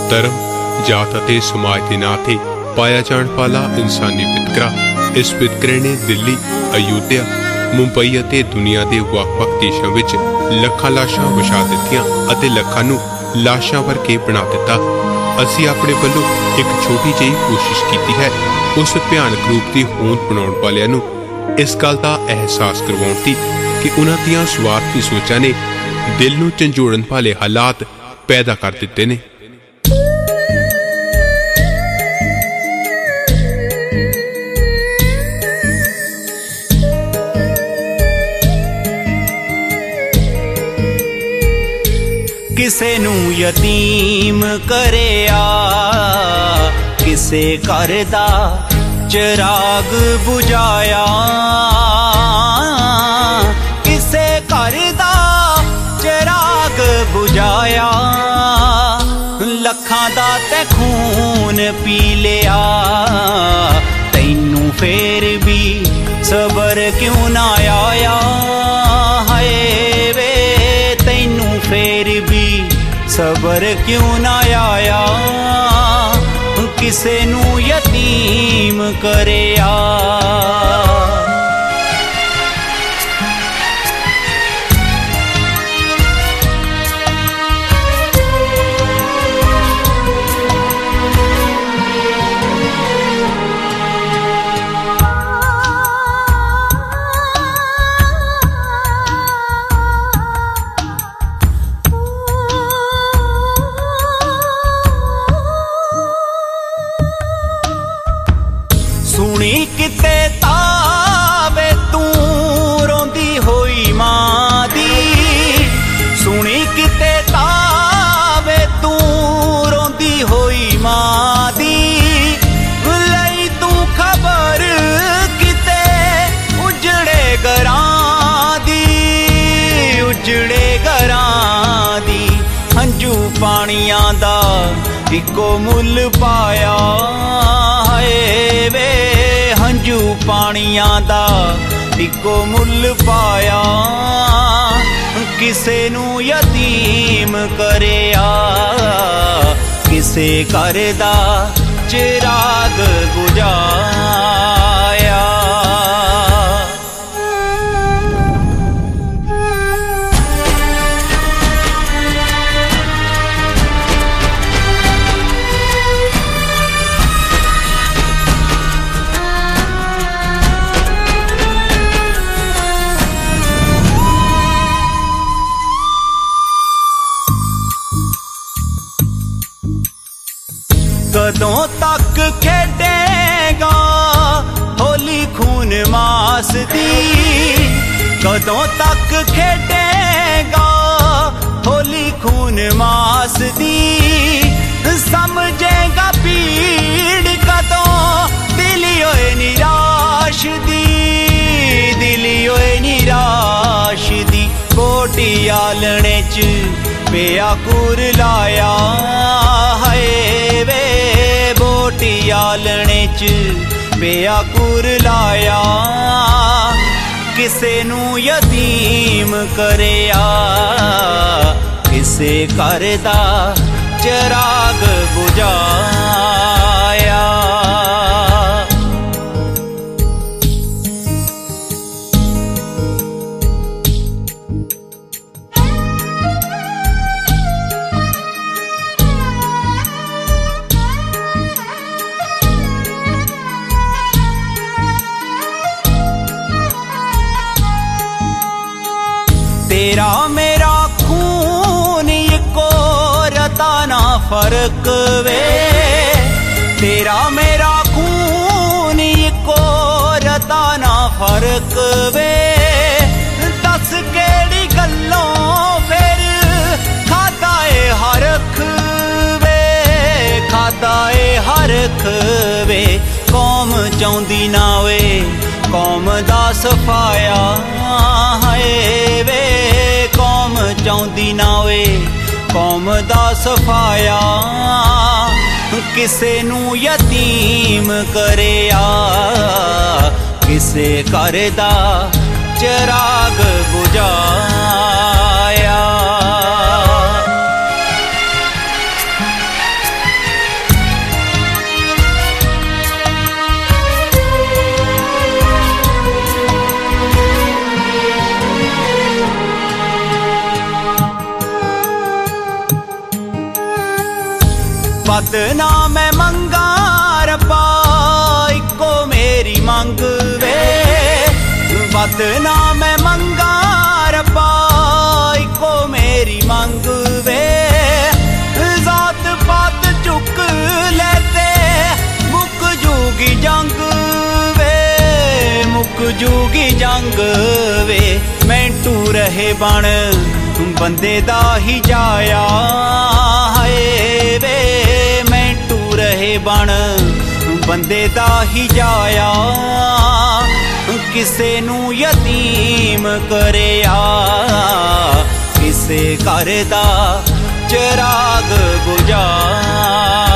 धर्म जात अते समाज के नां ते पाया जाण वाला इंसानी वितकरा। इस वितकरे ने दिल्ली, अयोध्या, मुंबई अते दुनिया के ਵੱਖ-ਵੱਖ देशों विच ਲੱਖਾਂ लाशां विछा दित्तियां अते ਲੱਖਾਂ नूं लाशां वरगे बना दिता। असीं अपने वल्लों एक छोटी जी कोशिश की है उस भयानक रूप की होंद बनाउण वालियां नूं इस गल का एहसास करवाउण दी कि उन्हां दीआं स्वार्थी सोचां ने दिल नूं झंझोड़न वाले हालात पैदा कर दिते ने। किसे नू यतीम करेया, किसे घर दा चिराग बुझाया, किसे घर दा चिराग बुझाया। लखां दा ते खून पी लिया, तैनू फेर भी सबर क्यों ना आया। हाय वे तैनू फेर भी सबर क्यों ना आया। किसे नू यतीम करेया। सुनी किते तावे तू रोंदी होई मां दी, सुनी किते तावे तू रोंदी होई मां दी। लई तू खबर किते उजड़े घरां दी, उजड़े घरां दी। हंजू पानियां दा इको मुल पाया। हाय वे हंजू पानियां दा इको मुल पाया। किसे नू यतीम करेया, किसे घर दा चिराग बुझाया। कदों तक खेडेगा होली खून मास दी, कदों तक खेडेगा होली खून मास दी। समझेगा पीड़ कदों दिली होए निराश दी, दिली होए निराश दी। कोटी आलने च पिया कुर लाया। हाय वे बोटी आलने च पिया कुर लाया। किसे नू यतीम करेया, किसे घर दा चिराग बुझाया। तेरा मेरा खून इको रता ना फर्क वे, तेरा मेरा खून इको रता ना फर्क वे। दस केड़ी गल्लों फिर खाता है हरख वे, खाता है हरख वे। कौम चाहुंदी ना वे कौम दा सफाया। हाय वे कौम चाहुंदी ना वे कौम दा सफाया। किसे नू यतीम करेया, किसे घर दा चिराग बुझाया। बत ना मैं मंगा रब्बा इको मेरी मंग वे बत ना मैं मंगा रब्बा इको मेरी मंग वे जात पात चुक लेते मुक जूगी जंग वे मुक जूगी जंग वे मैंटू रहे बन बंदे दा ही जाया हाय वे मैंटू रहे बन बंदे दा ही जाया किसे नू यतीम करिया किसे घर दा चिराग बुझा